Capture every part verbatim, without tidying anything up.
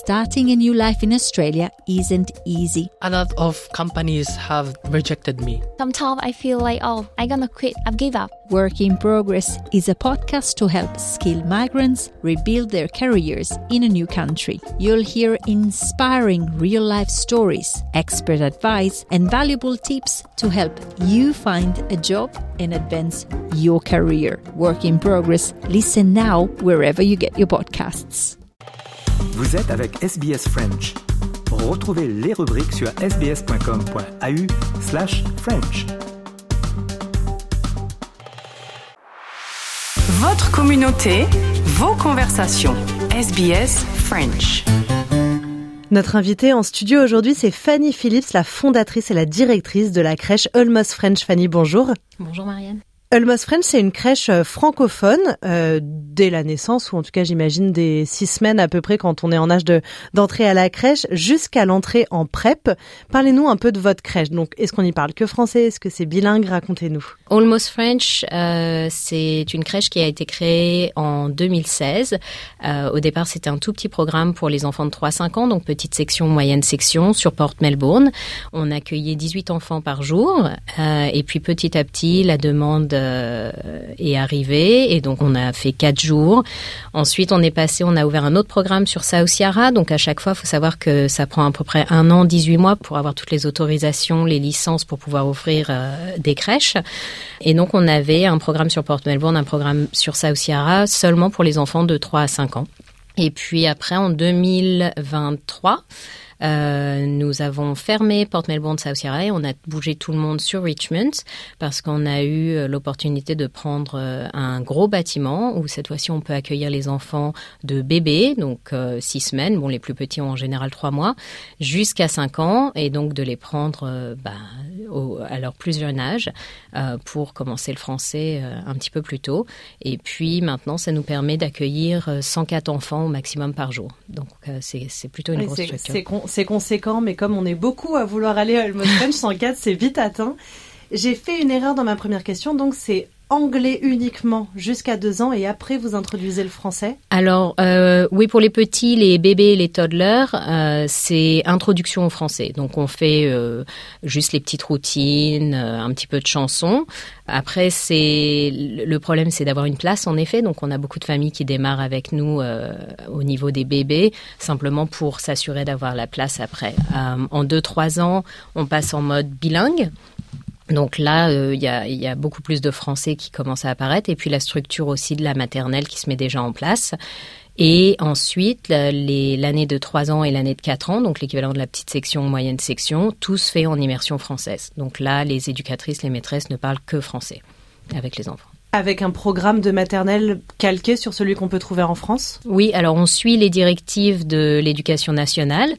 starting a new life in Australia isn't easy. A lot of companies have rejected me. Sometimes I feel like, oh, I'm gonna quit, I've give up. Work in Progress is a podcast to help skilled migrants rebuild their careers in a new country. You'll hear inspiring real-life stories, expert advice, and valuable tips to help you find a job and advance your career. Work in Progress. Listen now wherever you get your podcasts. Vous êtes avec S B S French. Retrouvez les rubriques sur sbs.com.au slash French. Votre communauté, vos conversations. S B S French. Notre invitée en studio aujourd'hui, c'est Fanny Phillips, la fondatrice et la directrice de la crèche Almost French. Fanny, bonjour. Bonjour Marianne. Almost French, c'est une crèche francophone euh, dès la naissance, ou en tout cas j'imagine des six semaines à peu près quand on est en âge de d'entrer à la crèche, jusqu'à l'entrée en prep. Parlez-nous un peu de votre crèche. Donc, est-ce qu'on y parle que français? Est-ce que c'est bilingue? Racontez-nous. Almost French, euh, c'est une crèche qui a été créée en deux mille seize. Euh, au départ, c'était un tout petit programme pour les enfants de trois à cinq ans, donc petite section, moyenne section, sur Port Melbourne. On accueillait dix-huit enfants par jour, euh, et puis petit à petit, la demande euh, est arrivée, et donc on a fait quatre jours. Ensuite, on est passé, on a ouvert un autre programme sur South Yarra, donc à chaque fois, il faut savoir que ça prend à peu près un an, dix-huit mois pour avoir toutes les autorisations, les licences pour pouvoir offrir euh, des crèches. Et donc, on avait un programme sur Port Melbourne, un programme sur South Yarra, seulement pour les enfants de trois à cinq ans. Et puis après, en deux mille vingt-trois, Euh, nous avons fermé Port Melbourne, South Yarra, et on a bougé tout le monde sur Richmond parce qu'on a eu l'opportunité de prendre un gros bâtiment où cette fois-ci on peut accueillir les enfants de bébés, donc euh, six semaines, bon les plus petits ont en général trois mois, jusqu'à cinq ans, et donc de les prendre euh, bah, au, à leur plus jeune âge euh, pour commencer le français euh, un petit peu plus tôt. Et puis maintenant ça nous permet d'accueillir cent quatre enfants au maximum par jour. Donc euh, c'est, c'est plutôt une oui, grosse c'est, structure. C'est con- C'est conséquent, mais comme on est beaucoup à vouloir aller à Almost French, cent quatre, c'est vite atteint. J'ai fait une erreur dans ma première question, donc c'est anglais uniquement jusqu'à deux ans, et après vous introduisez le français? Alors, euh, oui, pour les petits, les bébés et les toddlers, euh, c'est introduction au français. Donc, on fait euh, juste les petites routines, euh, un petit peu de chansons. Après, c'est le problème, c'est d'avoir une place, en effet. Donc, on a beaucoup de familles qui démarrent avec nous euh, au niveau des bébés, simplement pour s'assurer d'avoir la place après. Euh, en deux trois ans, on passe en mode bilingue. Donc là, il euh, y, a, y a beaucoup plus de français qui commencent à apparaître, et puis la structure aussi de la maternelle qui se met déjà en place. Et ensuite, les, l'année de trois ans et l'année de quatre ans, donc l'équivalent de la petite section, moyenne section, tout se fait en immersion française. Donc là, les éducatrices, les maîtresses ne parlent que français avec les enfants. Avec un programme de maternelle calqué sur celui qu'on peut trouver en France? Oui, alors on suit les directives de l'éducation nationale.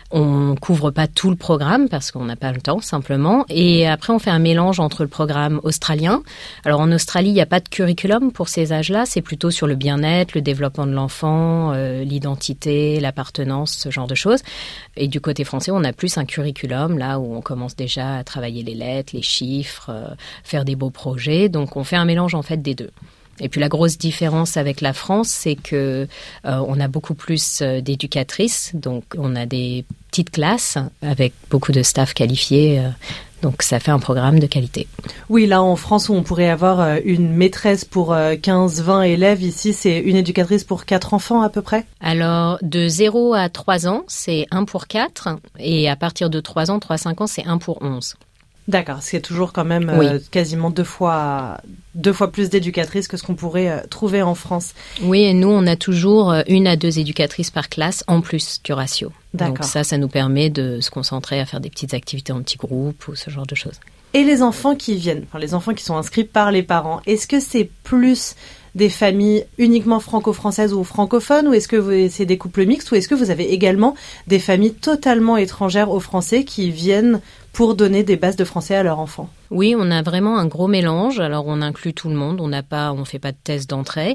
On couvre pas tout le programme parce qu'on n'a pas le temps, simplement. Et après, on fait un mélange entre le programme australien. Alors, en Australie, il n'y a pas de curriculum pour ces âges-là. C'est plutôt sur le bien-être, le développement de l'enfant, euh, l'identité, l'appartenance, ce genre de choses. Et du côté français, on a plus un curriculum, là où on commence déjà à travailler les lettres, les chiffres, euh, faire des beaux projets. Donc, on fait un mélange, en fait, des deux. Et puis la grosse différence avec la France, c'est que euh, on a beaucoup plus euh, d'éducatrices, donc on a des petites classes avec beaucoup de staff qualifié, euh, donc ça fait un programme de qualité. Oui, là en France où on pourrait avoir euh, une maîtresse pour euh, quinze vingt élèves, ici c'est une éducatrice pour quatre enfants à peu près? Alors de zéro à trois ans, c'est un pour quatre, et à partir de trois ans, trois à cinq ans, c'est un pour onze. D'accord, c'est toujours quand même oui. euh, quasiment deux fois, deux fois plus d'éducatrices que ce qu'on pourrait euh, trouver en France. Oui, et nous, on a toujours une à deux éducatrices par classe en plus du ratio. D'accord. Donc ça, ça nous permet de se concentrer à faire des petites activités en petits groupes ou ce genre de choses. Et les enfants qui viennent, enfin les enfants qui sont inscrits par les parents, est-ce que c'est plus des familles uniquement franco-françaises ou francophones, ou est-ce que vous, c'est des couples mixtes, ou est-ce que vous avez également des familles totalement étrangères aux Français qui viennent pour donner des bases de français à leur enfant? Oui, on a vraiment un gros mélange. Alors, on inclut tout le monde. On n'a pas, on fait pas de test d'entrée.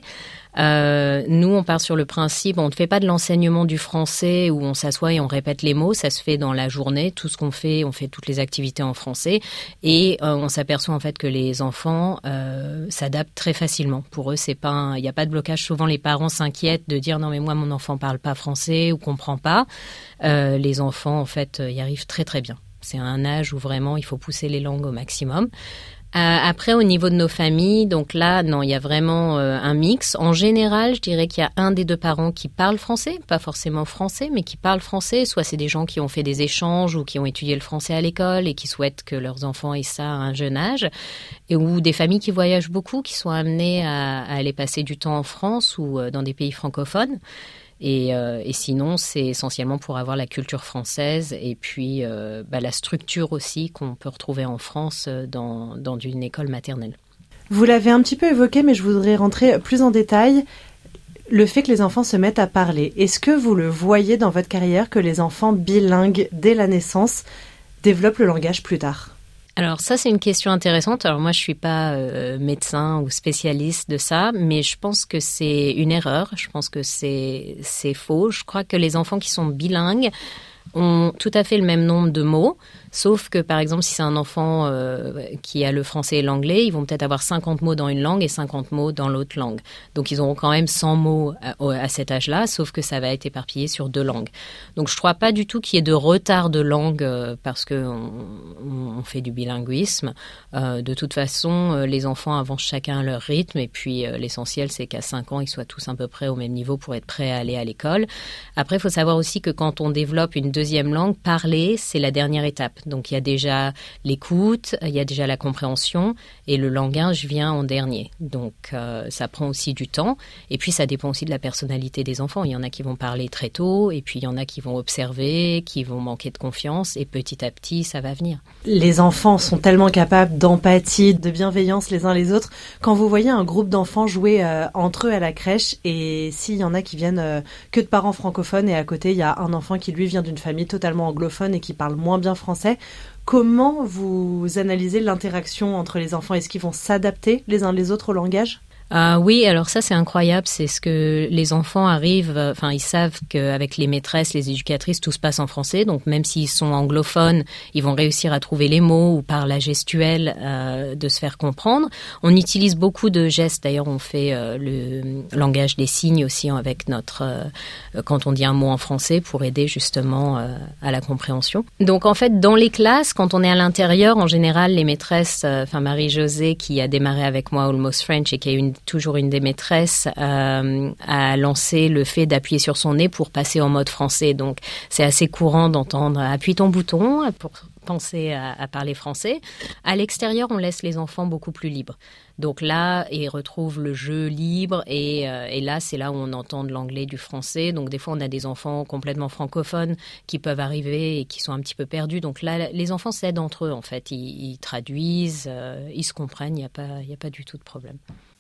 Euh, nous, on part sur le principe, on ne fait pas de l'enseignement du français où on s'assoit et on répète les mots. Ça se fait dans la journée. Tout ce qu'on fait, on fait toutes les activités en français. Et euh, on s'aperçoit en fait que les enfants euh, s'adaptent très facilement. Pour eux, c'est pas, il n'y a pas de blocage. Souvent, les parents s'inquiètent de dire non mais moi mon enfant parle pas français ou comprend pas. Euh, les enfants en fait y arrivent très très bien. C'est un âge où vraiment il faut pousser les langues au maximum. Euh, après, au niveau de nos familles, donc là, non, il y a vraiment euh, un mix. En général, je dirais qu'il y a un des deux parents qui parle français, pas forcément français, mais qui parle français. Soit c'est des gens qui ont fait des échanges ou qui ont étudié le français à l'école et qui souhaitent que leurs enfants aient ça à un jeune âge. Et ou des familles qui voyagent beaucoup, qui sont amenées à, à aller passer du temps en France ou euh, dans des pays francophones. Et, euh, et sinon, c'est essentiellement pour avoir la culture française et puis euh, bah, la structure aussi qu'on peut retrouver en France dans, dans une école maternelle. Vous l'avez un petit peu évoqué, mais je voudrais rentrer plus en détail. Le fait que les enfants se mettent à parler, est-ce que vous le voyez dans votre carrière que les enfants bilingues dès la naissance développent le langage plus tard ? Alors ça, c'est une question intéressante. Alors moi, je suis pas euh, médecin ou spécialiste de ça, mais je pense que c'est une erreur. Je pense que c'est c'est faux. Je crois que les enfants qui sont bilingues ont tout à fait le même nombre de mots, sauf que, par exemple, si c'est un enfant euh, qui a le français et l'anglais, ils vont peut-être avoir cinquante mots dans une langue et cinquante mots dans l'autre langue. Donc, ils auront quand même cent mots à, à cet âge-là, sauf que ça va être éparpillé sur deux langues. Donc, je ne crois pas du tout qu'il y ait de retard de langue euh, parce qu'on on fait du bilinguisme. Euh, de toute façon, euh, les enfants avancent chacun à leur rythme et puis euh, l'essentiel, c'est qu'à cinq ans, ils soient tous à peu près au même niveau pour être prêts à aller à l'école. Après, il faut savoir aussi que quand on développe une deuxième langue, parler, c'est la dernière étape. Donc, il y a déjà l'écoute, il y a déjà la compréhension et le langage vient en dernier. Donc, euh, ça prend aussi du temps. Et puis, ça dépend aussi de la personnalité des enfants. Il y en a qui vont parler très tôt et puis il y en a qui vont observer, qui vont manquer de confiance et petit à petit, ça va venir. Les enfants sont tellement capables d'empathie, de bienveillance les uns les autres. Quand vous voyez un groupe d'enfants jouer euh, entre eux à la crèche et s'il y en a qui viennent euh, que de parents francophones et à côté, il y a un enfant qui lui vient d'une famille totalement anglophone et qui parle moins bien français, comment vous analysez l'interaction entre les enfants? Est-ce qu'ils vont s'adapter les uns les autres au langage? Euh, oui, alors ça c'est incroyable, c'est ce que les enfants arrivent, enfin ils savent qu'avec les maîtresses, les éducatrices, tout se passe en français, donc même s'ils sont anglophones, ils vont réussir à trouver les mots ou par la gestuelle euh, de se faire comprendre. On utilise beaucoup de gestes, d'ailleurs on fait euh, le langage des signes aussi avec notre, euh, quand on dit un mot en français pour aider justement euh, à la compréhension. Donc en fait dans les classes, quand on est à l'intérieur, en général les maîtresses, enfin euh, Marie-Josée qui a démarré avec moi Almost French et qui est une toujours une des maîtresses euh, a lancé le fait d'appuyer sur son nez pour passer en mode français. Donc, c'est assez courant d'entendre « appuie ton bouton » pour penser à, à parler français. À l'extérieur, on laisse les enfants beaucoup plus libres. Donc là, ils retrouvent le jeu libre et, euh, et là, c'est là où on entend de l'anglais, du français. Donc des fois, on a des enfants complètement francophones qui peuvent arriver et qui sont un petit peu perdus. Donc là, les enfants s'aident entre eux, en fait. Ils, ils traduisent, euh, ils se comprennent, il n'y a pas, il n'y a pas du tout de problème.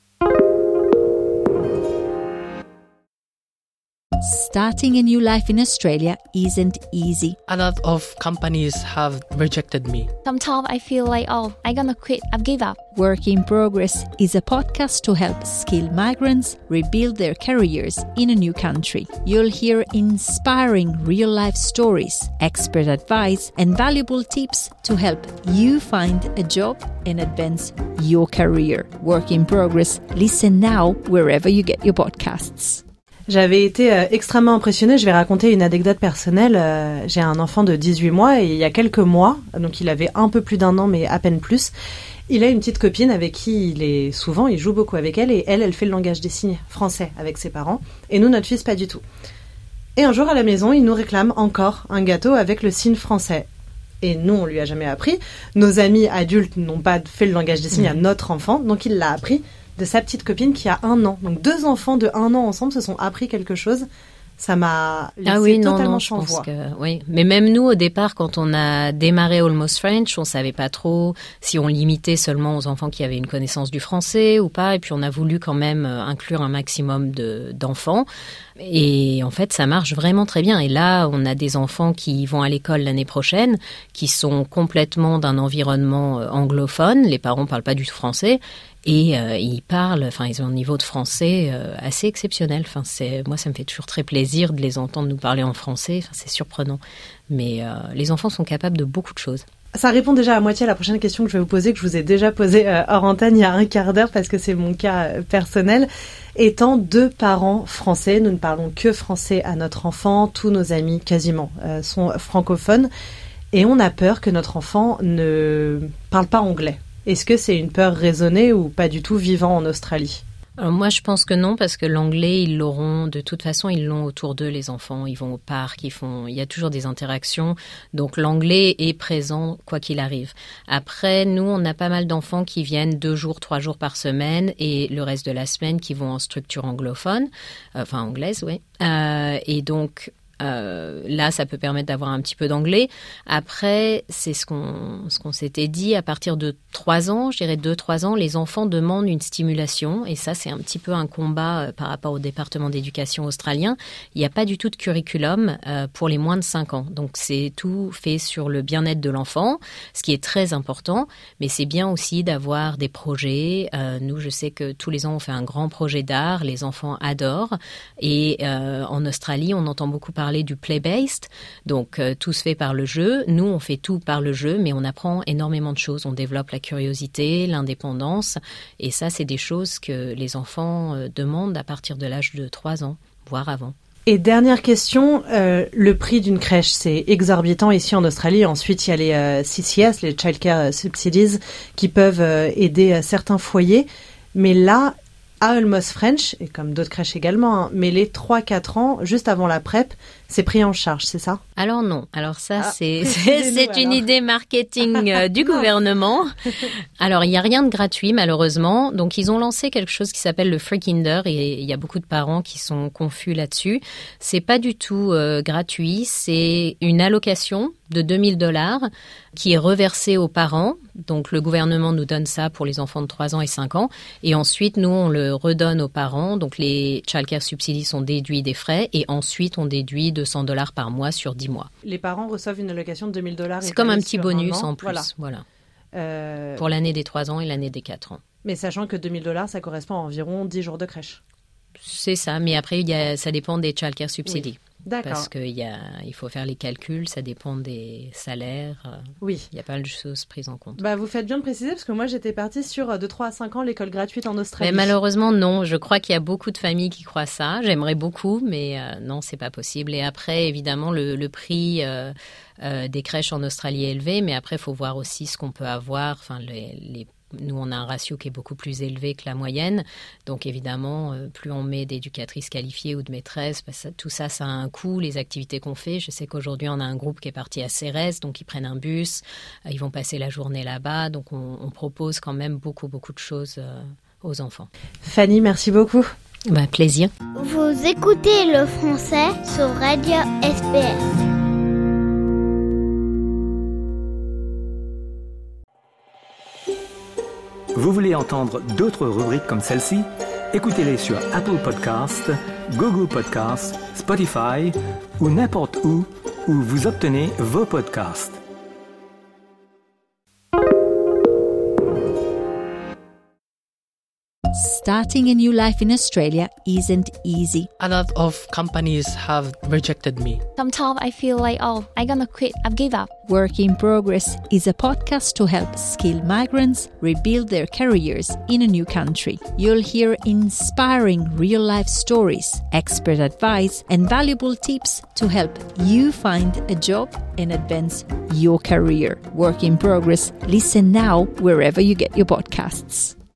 Starting a new life in Australia isn't easy. A lot of companies have rejected me. Sometimes I feel like, oh, I'm gonna quit. I've give up. Work in Progress is a podcast to help skilled migrants rebuild their careers in a new country. You'll hear inspiring real-life stories, expert advice, and valuable tips to help you find a job and advance your career. Work in Progress. Listen now wherever you get your podcasts. J'avais été euh, extrêmement impressionnée. Je vais raconter une anecdote personnelle. Euh, j'ai un enfant de dix-huit mois et il y a quelques mois, donc il avait un peu plus d'un an mais à peine plus, il a une petite copine avec qui il est souvent, il joue beaucoup avec elle et elle, elle fait le langage des signes français avec ses parents et nous, notre fils, pas du tout. Et un jour à la maison, il nous réclame encore un gâteau avec le signe français. Et nous, on lui a jamais appris. Nos amis adultes n'ont pas fait le langage des signes à notre enfant, donc il l'a appris de sa petite copine qui a un an. Donc deux enfants de un an ensemble se sont appris quelque chose Ça m'a laissé ah oui, totalement non, non, je sans pense voix. que, oui. Mais même nous, au départ, quand on a démarré Almost French, on savait pas trop si on limitait seulement aux enfants qui avaient une connaissance du français ou pas. Et puis, on a voulu quand même inclure un maximum de, d'enfants. Et en fait, ça marche vraiment très bien. Et là, on a des enfants qui vont à l'école l'année prochaine, qui sont complètement d'un environnement anglophone. Les parents parlent pas du tout français. Et euh, ils parlent, enfin, ils ont un niveau de français euh, assez exceptionnel. Enfin, c'est, moi, ça me fait toujours très plaisir de les entendre nous parler en français. Enfin, c'est surprenant. Mais euh, les enfants sont capables de beaucoup de choses. Ça répond déjà à moitié à la prochaine question que je vais vous poser, que je vous ai déjà posée euh, hors antenne il y a un quart d'heure, parce que c'est mon cas euh, personnel. Étant deux parents français, nous ne parlons que français à notre enfant. Tous nos amis, quasiment, euh, sont francophones. Et on a peur que notre enfant ne parle pas anglais. Est-ce que c'est une peur raisonnée ou pas du tout vivant en Australie ? Alors moi, je pense que non, parce que l'anglais, ils l'auront, de toute façon, ils l'ont autour d'eux, les enfants. Ils vont au parc, ils font, il y a toujours des interactions. Donc l'anglais est présent, quoi qu'il arrive. Après, nous, on a pas mal d'enfants qui viennent deux jours, trois jours par semaine et le reste de la semaine qui vont en structure anglophone, enfin anglaise, oui. Euh, et donc... Euh, là, ça peut permettre d'avoir un petit peu d'anglais. Après, c'est ce qu'on ce qu'on s'était dit, à partir de trois ans, je dirais deux trois ans, les enfants demandent une stimulation. Et ça, c'est un petit peu un combat euh, par rapport au département d'éducation australien. Il n'y a pas du tout de curriculum euh, pour les moins de cinq ans. Donc, c'est tout fait sur le bien-être de l'enfant, ce qui est très important. Mais c'est bien aussi d'avoir des projets. Euh, nous, je sais que tous les ans, on fait un grand projet d'art. Les enfants adorent. Et euh, en Australie, on entend beaucoup parler parler du play-based, donc euh, tout se fait par le jeu. Nous, on fait tout par le jeu, mais on apprend énormément de choses. On développe la curiosité, l'indépendance, et ça, c'est des choses que les enfants euh, demandent à partir de l'âge de trois ans, voire avant. Et dernière question, euh, le prix d'une crèche, c'est exorbitant ici en Australie. Ensuite, il y a les euh, C C S, les Child Care Subsidies, qui peuvent euh, aider euh, certains foyers. Mais là, à Almost French, et comme d'autres crèches également, hein, mais les trois quatre ans, juste avant la PrEP, c'est pris en charge, c'est ça ? Alors non, alors ça ah, c'est c'est, c'est une idée marketing euh, du gouvernement. Alors il n'y a rien de gratuit malheureusement, donc ils ont lancé quelque chose qui s'appelle le Free Kinder et il y a beaucoup de parents qui sont confus là-dessus. C'est pas du tout euh, gratuit, c'est une allocation de deux mille dollars qui est reversée aux parents. Donc le gouvernement nous donne ça pour les enfants de trois ans et cinq ans et ensuite nous on le redonne aux parents. Donc les Child Care Subsidies sont déduits des frais et ensuite on déduit deux cents dollars par mois sur dix mois. Les parents reçoivent une allocation de deux mille dollars. C'est comme un petit bonus un en plus, voilà. voilà. Euh... Pour l'année des trois ans et l'année des quatre ans. Mais sachant que deux mille dollars, ça correspond à environ dix jours de crèche. C'est ça, mais après, il y a, ça dépend des Child Care Subsidies. Oui. D'accord. Parce qu'il y a, il faut faire les calculs, ça dépend des salaires. Oui. Il y a pas mal de choses prises en compte. Bah, vous faites bien de préciser, parce que moi, j'étais partie sur de trois à cinq ans l'école gratuite en Australie. Mais malheureusement, non. Je crois qu'il y a beaucoup de familles qui croient ça. J'aimerais beaucoup, mais euh, non, c'est pas possible. Et après, évidemment, le, le prix euh, euh, des crèches en Australie est élevé, mais après, il faut voir aussi ce qu'on peut avoir, enfin, les, les Nous, on a un ratio qui est beaucoup plus élevé que la moyenne. Donc, évidemment, euh, plus on met d'éducatrices qualifiées ou de maîtresses, bah, ça, tout ça, ça a un coût, les activités qu'on fait. Je sais qu'aujourd'hui, on a un groupe qui est parti à Cérès, donc ils prennent un bus, euh, ils vont passer la journée là-bas. Donc, on, on propose quand même beaucoup, beaucoup de choses euh, aux enfants. Fanny, merci beaucoup. Bah, plaisir. Vous écoutez le français sur Radio S B S. Vous voulez entendre d'autres rubriques comme celle-ci? Écoutez-les sur Apple Podcasts, Google Podcasts, Spotify ou n'importe où où vous obtenez vos podcasts. Starting a new life in Australia isn't easy. A lot of companies have rejected me. Sometimes I feel like, oh, I'm gonna quit. I've give up. Work in Progress is a podcast to help skilled migrants rebuild their careers in a new country. You'll hear inspiring real-life stories, expert advice, and valuable tips to help you find a job and advance your career. Work in Progress. Listen now wherever you get your podcasts.